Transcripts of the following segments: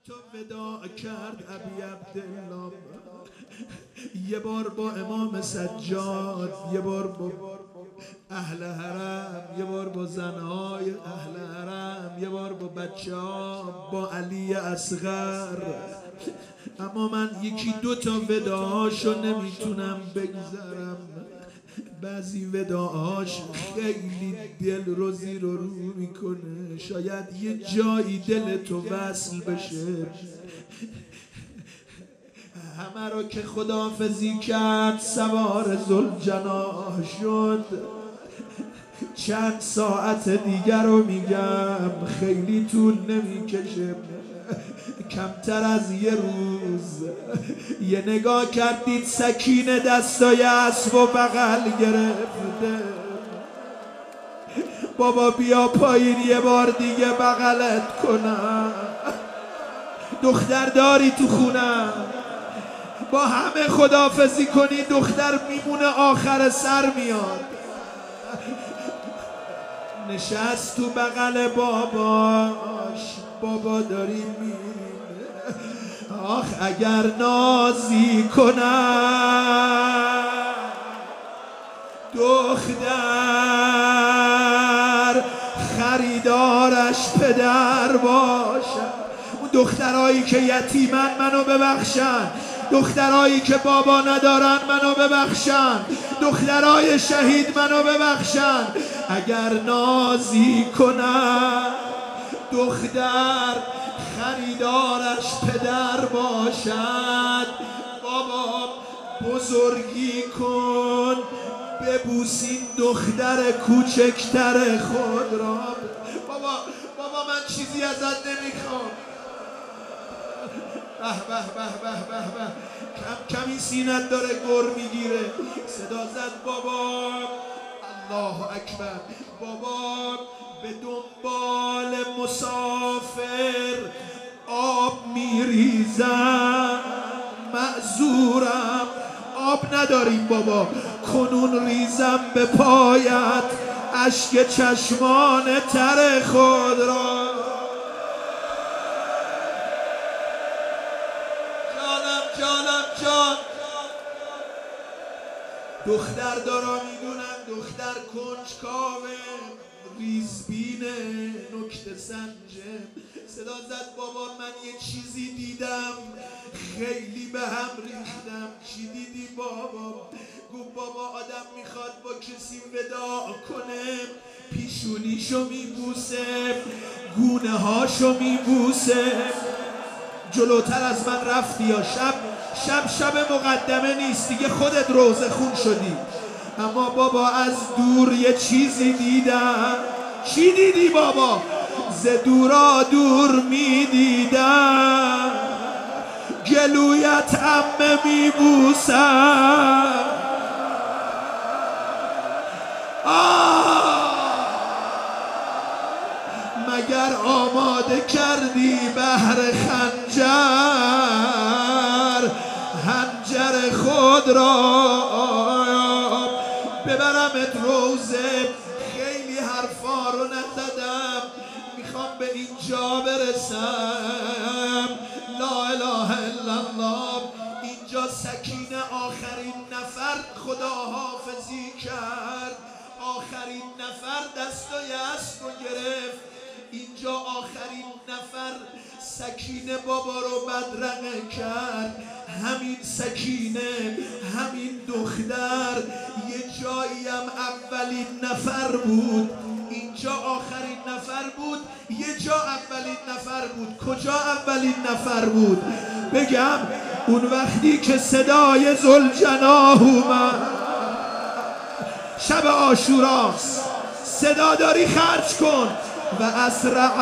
تو وداع کرد ابی عبدالله، یه بار با امام سجاد، یه بار با اهل حرم، یه بار با زنهای اهل حرم، یه بار با بچه ها، با علی اصغر. اما من یکی دوتا وداعاشو نمیتونم بگذرم. بعضی وداعاش خیلی دل رو زیر و رو میکنه، شاید یه جایی دل تو وصل بشه. همه رو که خداحافظی کرد سوار ذوالجناح شد. چند ساعت دیگر رو میگم، خیلی طول نمیکشه، کمتر از یه روز. یه نگاه کردید سکینه دستای اسب و بغل گرفته. بابا بیا پایین یه بار دیگه بغلت کنم، دختر داری تو خونم، با همه خداحافظی کنی، دختر میمونه آخر سر میاد. نشست تو بغل باباش، بابا داری میری، آخ اگر نازی کنم دختر خریدارش پدر باشم. اون دخترایی که یتیمن منو ببخشن، دخترایی که بابا ندارن منو ببخشن، دخترای شهید منو ببخشن. اگر نازی کنم دختر خریدارش پدر باشد. بابا بزرگی کن ببوس این دختر کوچکتر خود را. بابا من چیزی ازت نمیخوام. به به به به به به، کمی سینت داره گر میگیره. صدا زد بابا، الله اکبر. بابا به دنبال مسافر آب میریزم، معذورم آب نداریم بابا، کنون ریزم به پایت اشک چشمان تر خود را. جان دختر دارا میدونن، دختر کنجکاوه، ریزبینه، نکته سنجه. صدا زد بابا من یه چیزی دیدم، خیلی به هم ریختم. چی دیدی بابا؟ گفت بابا آدم میخواد با کسی وداع کنه، پیشونیشو میبوسه، گونه هاشو میبوسه. جلوتر از من رفتی یا شب مقدمه نیست دیگه، خودت روزه خون شدی. اما بابا از دور یه چیزی دیدم. چی دیدی بابا؟ ز دورا دور میدیدم، گلویت عمه میبوسم. مگر آماده کردی بهر خنجر خود را؟ ببرمت روزه. خیلی حرفا رو نزدم، میخوام به اینجا برسم. لا اله الا الله. اینجا سکینه آخرین نفر خداحافظی کرد، آخرین نفر دستای اسب رو گرفت. اینجا آخرین نفر سکینه بابا رو بدرقه کرد. همین سکینه، همین دختر یه جایی هم اولین نفر بود، اینجا آخرین نفر بود، یه جا اولین نفر بود. کجا اولین نفر بود؟ بگم اون وقتی که صدای ذوالجناح اومد، شب عاشوراست، صدا داری خرج کن. و اسرع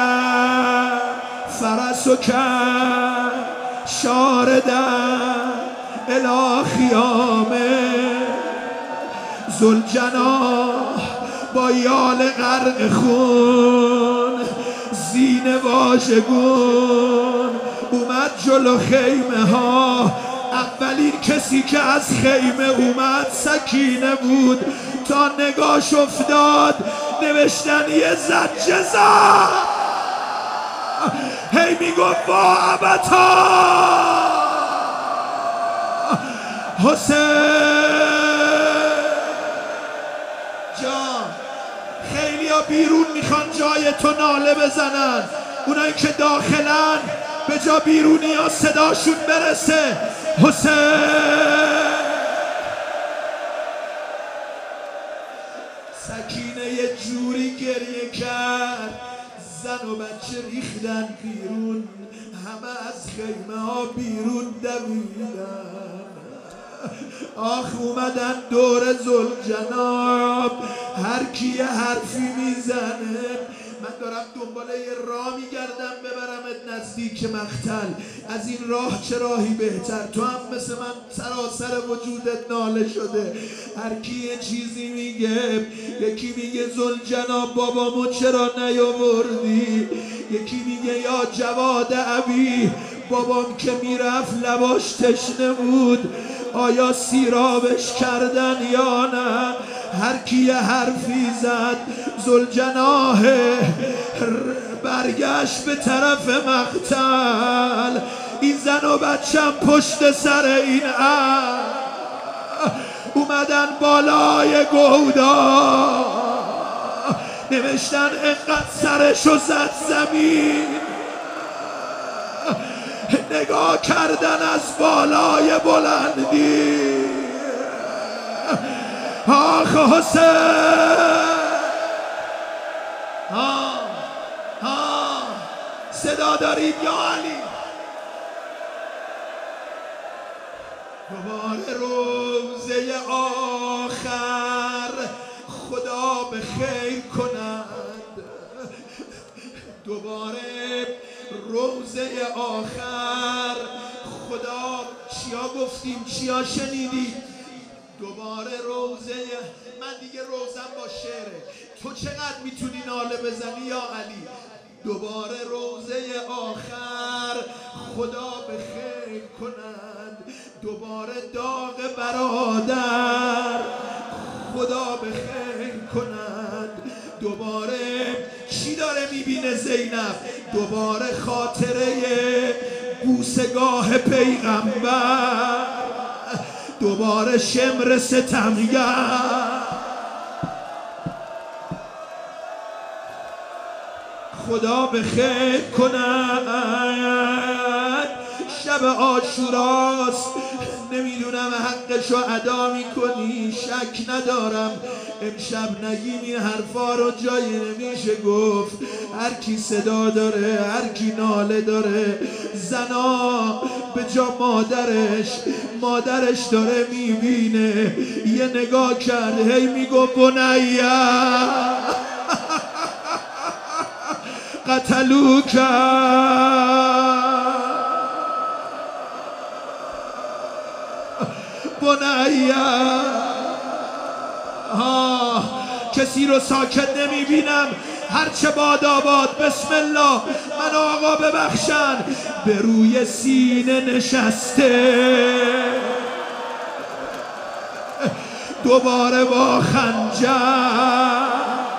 فرسک شاردا الی خیامه. ذوالجناح با یال غرق خون، زین واژگون اومد جلو خیمه ها. اولین کسی که از خیمه اومد سکینه بود. تا نگاش افتاد نوشتن یه زجه زد. هی میگفت وا ابتا حسین جان. خیلی ها بیرون میخوان جای تو ناله بزنن، اونایی که داخلن به جا بیرونی ها صداشون برسه حسین. سکینه یه جوری گریه کرد، زن و بچه ریختن بیرون، همه از خیمه ها بیرون دویدن. آخ اومدن دور ذوالجناب، هر کی یه حرفی میزنه. من دارم دنبال یه راه میگردم ببرمت نزدیک مقتل. از این راه چه راهی بهتر؟ تو هم مثل من سراسر وجودت ناله شده. هر کی یه چیزی میگه، یکی میگه ذوالجناب بابامو چرا نیاوردی، یکی میگه یا جواد ابی بابام که میرفت لباش تشنه بود، آیا سیرابش کردن یا نه؟ هر کی یه حرفی زد. ذوالجناح برگشت به طرف مقتل، این زن و بچم پشت سر این اومدن بالای گودا، نوشتن انقدر سرشو زد زمین، نگاه کردن از بالای بلندی. آخ حسین، صدا دارید یا علی؟ دوباره روزه آخر خدا به خیر کند، دوباره روزه آخر خدا. چیا گفتیم چیا شنیدی؟ دوباره روزه. من دیگه روزم با شعره، تو چقدر میتونی ناله بزنی یا علی؟ دوباره روزه آخر خدا به خیر کند، دوباره داغ برادر خدا به خیر کند. دوباره چی داره میبینه زینب؟ دوباره خاطره بوسگاه پیغمبر، دوباره شمر ستمگر. خدا به خیر کند. شب عاشوراست، نمیدونم حقشو ادا میکنی، شک ندارم امشب نگیم این حرفا رو جایی نمیشه گفت. هر کی صدا داره، هر کی ناله داره، زنا به جا مادرش داره میبینه، یه نگاه کرد هی میگو بنیه قتلوک. بنیه کسی رو ساکت نمیبینم، هرچه باد آباد. بسم الله. من آقا ببخشن. به روی سینه نشسته، دوباره با خنجر.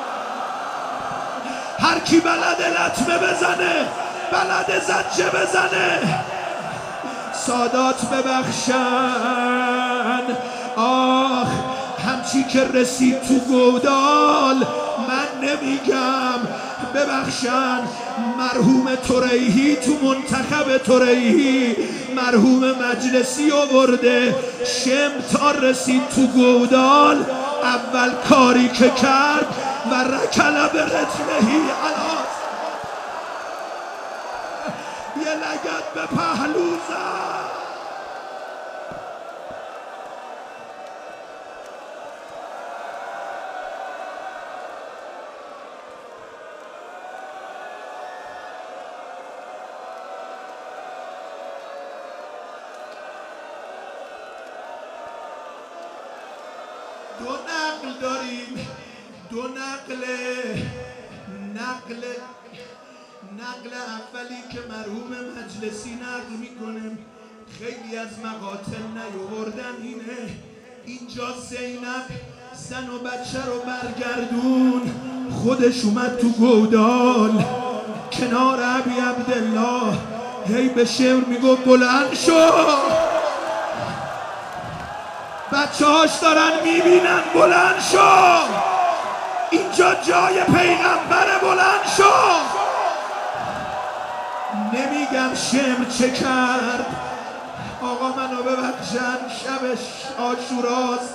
هر کی بلد لطمه بزنه، بلد زجه بزنه. سادات ببخشن. آخ همچی که رسید تو گودال من نمیگم. ببخشن مرحوم توریهی تو منتخب توریهی، مرحوم مجلسی آورده شم تا رسید تو گودال. اول کاری که کرد و رکل به رجلهی علاس، یه لگد به پهلو زد. دو نقل داریم، دو نقل اولی که مرحوم مجلسی نقل میکنه، خیلی از مقاتل نیاوردن اینه. اینجا زینب زن و بچه رو برگردون، خودش اومد تو گودال. کنار ابی عبدالله هی به شمر میگفت بلند شو، بچه هاش دارن میبینن بلند شو، اینجا جای پیغمبره بلند شو. نمیگم شمر چه کرد، آقا منو ببخشن، شب عاشوراست.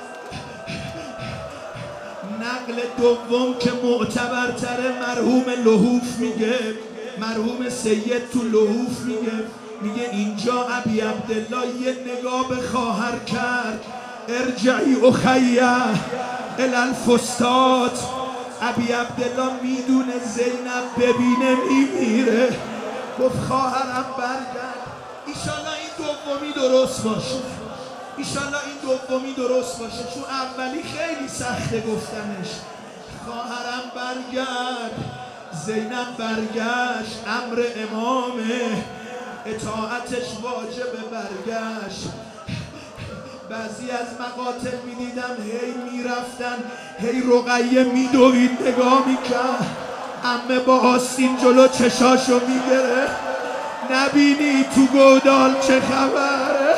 نقل دوم که معتبرتره مرحوم لحوف میگه، مرحوم سید تو لحوف میگه اینجا ابی عبدالله یه نگاه به خواهر کرد، ارجعی اخیه الی الفستاد. ابی عبدالله میدونه زینب ببینه میمیره، گفت خواهرم برگرد، ایشالله این دومی درست باشه، ایشالله این دومی درست باشه، چون اولی خیلی سخته گفتنش. خواهرم برگرد، زینب برگشت، امر امامه، اطاعتش واجب برگشت. بعضی از مقاتل میدیدم هی میرفتن، هی رقیه میدوید نگاه میکرد، عمه با آستین جلو چشاشو میگره، نبینی تو گودال چه خبره؟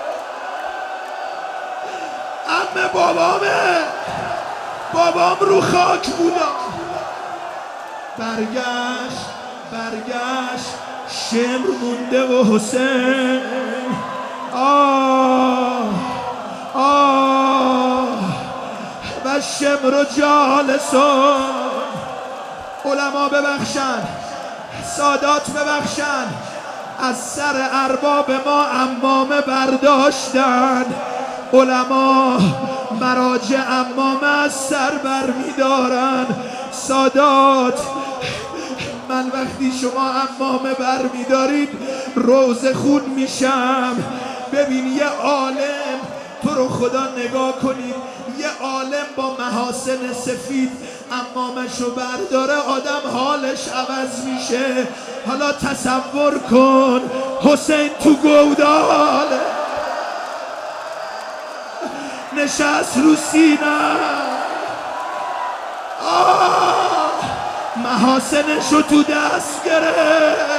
عمه بابام رو خاک بودا. برگشت شمر مونده و حسین، و شمر و جالسون. علما ببخشن، سادات ببخشن، از سر ارباب ما عمامه برداشتن. علما مراجع عمامه از سر بر میدارن. سادات، من وقتی شما عمامه بر میدارید روز خون میشم. ببین یه عالم، تو رو خدا نگاه کنید، یه عالم با محاسن سفید عمامشو برداره آدم حالش عوض میشه. حالا تصور کن حسین تو گوداله نشست رو سینه، محاسنشو تو دست گرفت.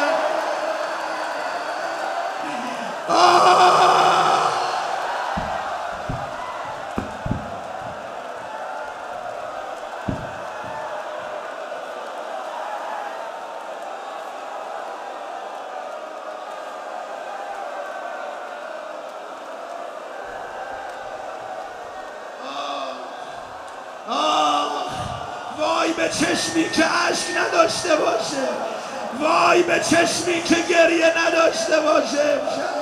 وای به چشمی که اشک نداشته باشه، وای به چشمی که گریه نداشته باشه.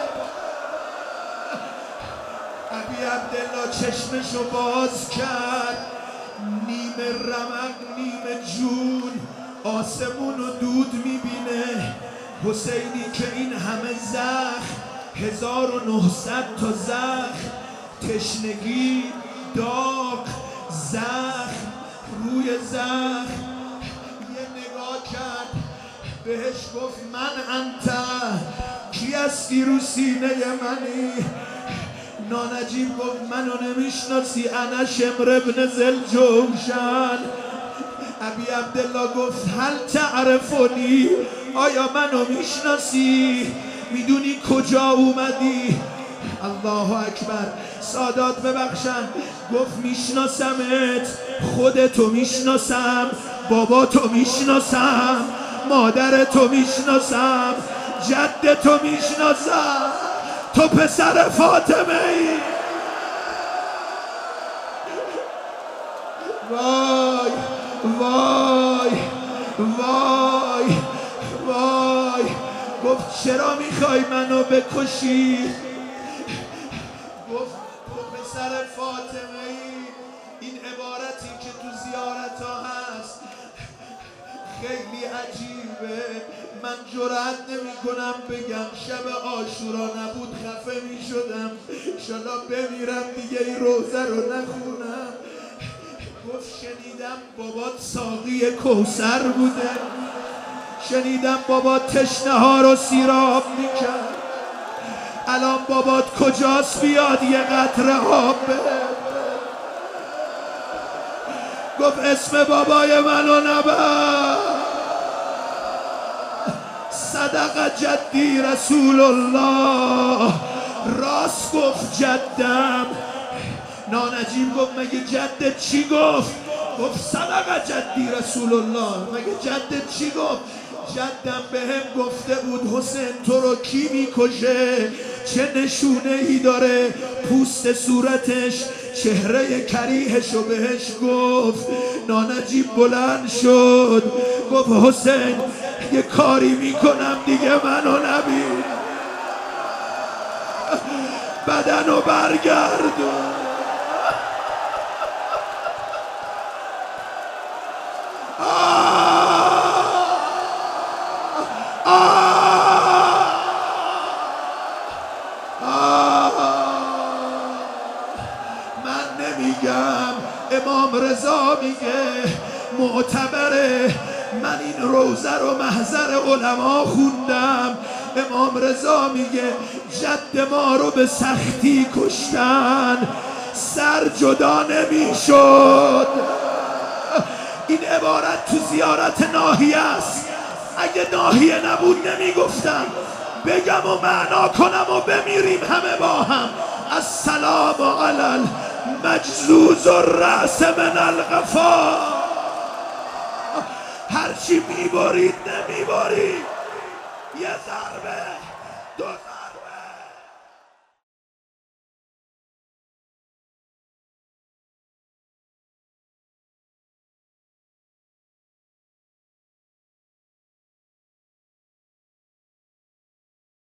ابی عبدالله چشمشو باز کرد، نیمه رمق نیمه جون آسمون و دود میبینه. حسینی که این همه زخم، 1900 تا زخم، تشنگی، داغ، زخم روی زخم، یه نگاه کرد بهش گفت من انت، کی هستی رو سینه منی؟ نانجیب گفت منو نمیشناسی، انا شمر ابن ذوالجوشن. ابی عبدالله گفت هل تعرفونی، آیا منو میشناسی؟ میدونی کجا اومدی؟ الله اکبر. سادات ببخشن، گفت میشناسمت، خودتو میشناسم، باباتو میشناسم، مادرتو میشناسم، جدتو میشناسم، تو پسر فاطمه ای. وای وای وای وای. گفت چرا میخوای منو بکشی؟ گفت تو پسر فاطمه ای. این عبارتی که تو زیارت ها هست خیلی عجیبه. من جرأت نمی کنم بگم شب عاشورا نبود خفه می شدم، انشالله بمیرم دیگه این روزه رو نخونم. گفت شنیدم بابات ساقی کوثر بوده، شنیدم بابات تشنه ها رو سیراب میکرد، الان بابات کجاست بیاد یه قطره آب بده؟ گفت اسم بابای منو نبر. صدق جدی رسول الله، راست گفت جدم. نانجیب گفت مگه جدت چی گفت؟ گفت صدق جدی رسول الله. مگه جدت چی گفت؟ جدم بهم گفته بود حسین تو رو کی میکشه، چه نشونه ای داره پوست صورتش، چهره کریهشو بهش گفت. نانجیب بلند شد گفت حسین یه کاری میکنم دیگه منو نبین، بدنو برگردون. من نمیگم، امام رضا میگه معتبره. من این روزه رو محضر علما خوندم. امام رضا میگه جد ما رو به سختی کشتن، سر جدا نمیشد. این عبارت تو زیارت ناحیه است. اگه ناحیه نبود نمیگفتم، بگم و معنا کنم و بمیریم همه با هم. السلام علی المجزوز الرأس من القفا. هرچی میبارید نمیبارید، یه ضربه دو